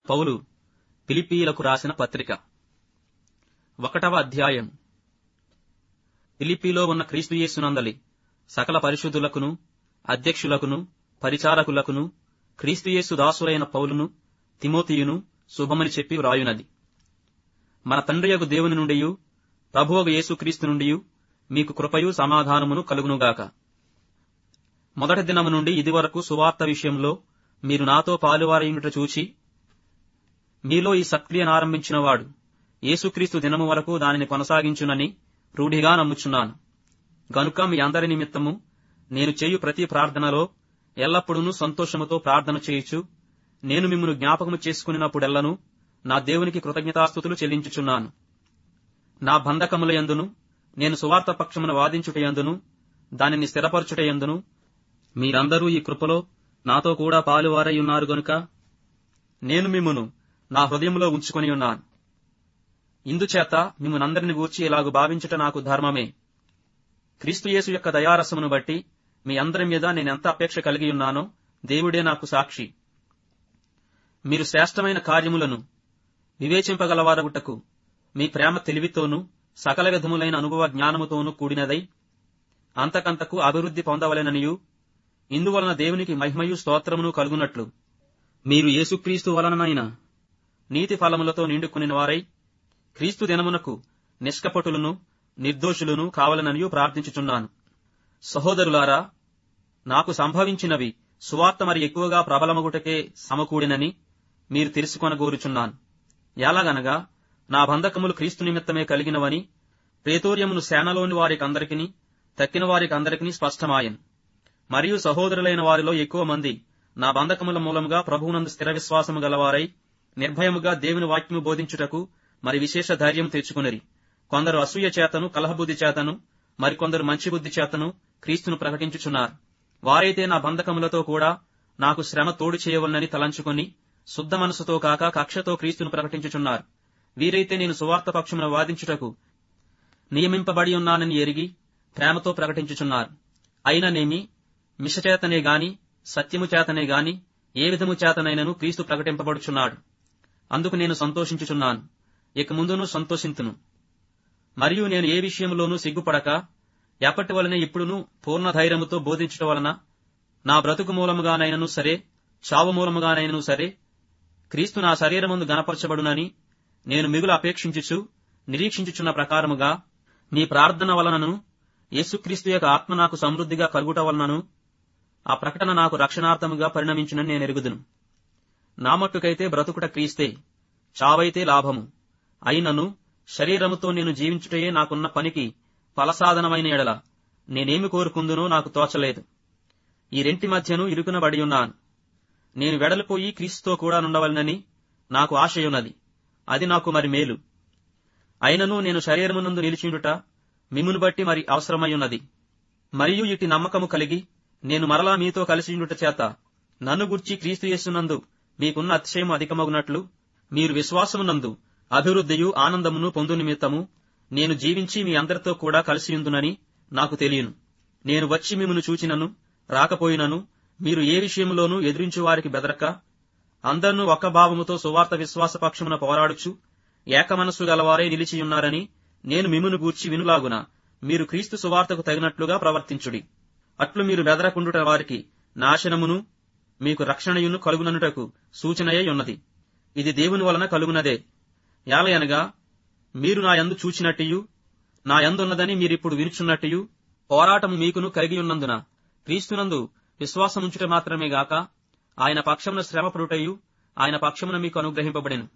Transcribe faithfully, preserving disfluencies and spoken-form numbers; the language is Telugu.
పౌలు ఫిలిప్పీయులకు రాసిన పత్రిక ఒకటవ అధ్యాయం. ఫిలిప్పీలో ఉన్న క్రీస్తు యేసునందలి సకల పరిశుద్ధులకును అధ్యక్షులకును పరిచారకులకును క్రీస్తు యేసు దాసులైన పౌలును తిమోతియును శుభమని చెప్పి వ్రాయునది. మన తండ్రియగు దేవుని నుండియు ప్రభువగు యేసుక్రీస్తు నుండియు మీకు కృపయు సమాధానమును కలుగునుగాక. మొదటి దినము నుండి ఇదివరకు సువార్త విషయంలో మీరు నాతో పాలువారయుండుట చూచి మీలో ఈ సత్క్రియనారంభించినవాడు యేసుక్రీస్తు దినము వరకు దానిని కొనసాగించునని రూఢిగా నమ్ముచున్నాను. గనుక మీ అందరి నిమిత్తము నేను చేయు ప్రతి ప్రార్థనలో ఎల్లప్పుడూ సంతోషముతో ప్రార్థన చేయుచు నేను మిమ్మును జ్ఞాపకము చేసుకున్నప్పుడెల్లను నా దేవునికి కృతజ్ఞతాస్తుతులు చెల్లించుచున్నాను. నా బంధకముల యందును నేను సువార్త పక్షమున వాదించుటయందును దానిని స్థిరపరచుటయందును మీరందరూ ఈ కృపలో నాతో కూడా పాలువారై ఉన్నారు గనుక నేను మిమ్మును నా హృదయంలో ఉంచుకొని ఉన్నాను. ఇందుచేత మిమ్మునందరిని గూర్చి ఇలాగు భావించుట నాకు ధర్మమే. క్రీస్తు యేసు యొక్క దయారసమును బట్టి మీ అందరి మీద నేనెంత అపేక్ష కలిగి ఉన్నానో దేవుడే నాకు సాక్షి. మీరు శ్రేష్టమైన కార్యములను వివేచింపగలవారగుటకు మీ ప్రేమ తెలివితోనూ సకల విధములైన అనుభవ జ్ఞానముతోనూ కూడినదై అంతకంతకు అభివృద్ధి పొందవలెననియు ఇందువలన దేవునికి మహిమయు స్తోత్రమును కలుగునట్లు మీరు యేసుక్రీస్తు వలననైన నీతి ఫలములతో నిండుకుని వారై క్రీస్తు దినమునకు నిష్కపటులను నిర్దోషులను కావలననియు ప్రార్థించుచున్నాను. సహోదరులారా, నాకు సంభవించినవి సువార్త మరి ఎక్కువగా ప్రబలమగుటకే సమకూడినని మీరు తెలుసుకొనగోరుచున్నాను. ఎలాగనగా నా బంధకములు క్రీస్తు నిమిత్తమే కలిగినవని ప్రేతోర్యమును సేనలోని వారికందరికిని తక్కిన వారికందరికిని స్పష్టమాయను. మరియు సహోదరులైన వారిలో ఎక్కువ మంది నా బంధకముల మూలముగా ప్రభువునందు స్థిర విశ్వాసము గలవారై నిర్భయముగా దేవుని వాక్యము బోధించుటకు మరి విశేష ధైర్యం తెచ్చుకునిరి. కొందరు అసూయ చేతను కలహబుద్ధి చేతను మరికొందరు మంచి బుద్ధి చేతను క్రీస్తును ప్రకటించుచున్నారు. వారైతే నా బంధకములతో కూడా నాకు శ్రమ తోడు చేయవలనని తలంచుకొని శుద్ధ మనసుతో కాక కక్షతో క్రీస్తును ప్రకటించుచున్నారు. వీరైతే నేను సువార్త పక్షమున వాదించుటకు నియమింపబడి ఉన్నానని ఎరిగి ప్రేమతో ప్రకటించుచున్నారు. అయిననేమి మిషచేతనే గాని సత్యము చేతనే గాని ఏ విధము చేతనైనను క్రీస్తు ప్రకటింపబడుచున్నాడు. అందుకు నేను సంతోషించుచున్నాను, ఇక ముందును సంతోషింతును. మరియు నేను ఏ విషయంలోనూ సిగ్గుపడక ఎప్పటి వలనే ఇప్పుడును పూర్ణ ధైర్యముతో బోధించుట వలన నా బ్రతుకు మూలముగానైనను సరే చావు మూలముగానైనను సరే క్రీస్తు నా శరీరమందు గణపరచబడునని నేను మిగులు అపేక్షించుచు నిరీక్షించుచున్న ప్రకారముగా మీ ప్రార్థన వలనను యేసుక్రీస్తు యొక్క ఆత్మ నాకు సమృద్ధిగా కలుగుట వలనను ఆ ప్రకటన నాకు రక్షణార్థముగా పరిణమించునని నేను ఎరుగుదును. నా మట్టుకైతే బ్రతుకుట క్రీస్తే, చావైతే లాభము. అయినను శరీరముతో నేను జీవించుటయే నాకున్న పనికి ఫలసాధనమైన ఎడల నేనేమి కోరుకుందునో నాకు తోచలేదు. ఈ రెంటి మధ్యను ఇరుకునబడి ఉన్నాను. నేను వెడలిపోయి క్రీస్తుతో కూడా నుండవలనని నాకు ఆశయున్నది. అది నాకు మరి మేలు. అయినను నేను శరీరమునందు నిలిచిండుట మిమ్మును బట్టి మరి అవసరమయ్యున్నది. మరియు ఇటు నమ్మకము కలిగి నేను మరలా మీతో కలిసిండుట చేత నన్ను గుర్చి క్రీస్తు యేసునందు మీకున్న అతిశయము అధికమగునట్లు మీరు విశ్వాసమునందు అభివృద్ధియు ఆనందమును పొందు నిమిత్తము నేను జీవించి మీ అందరితో కూడా కలిసియుందునని నాకు తెలియను. నేను వచ్చి మిమ్మును చూచినను రాకపోయినను మీరు ఏ విషయంలోనూ ఎదిరించు వారికి బెదరక అందరినూ ఒక్క భావముతో సువార్త విశ్వాస పక్షమున పోరాడుచు ఏక మనస్సు గలవారే నిలిచియున్నారని నేను మిమ్మును గూర్చి వినులాగున మీరు క్రీస్తు సువార్తకు తగినట్లుగా ప్రవర్తించుడి. అట్లు మీరు బెదరకుండుట వారికి నాశనమును మీకు రక్షణయును కలుగుననుటకు సూచనయై ఉన్నది. ఇది దేవుని వలన కలుగునదే. యాలయనగా మీరు నా యందు చూచినట్టియు నా యందున్నదని మీరిప్పుడు వినుచున్నట్టియు పోరాటము మీకును కలిగియున్నందున క్రీస్తునందు విశ్వాసముంచుట మాత్రమే గాక ఆయన పక్షమున శ్రమపడుటయు ఆయన పక్షమున మీకు అనుగ్రహింపబడెను.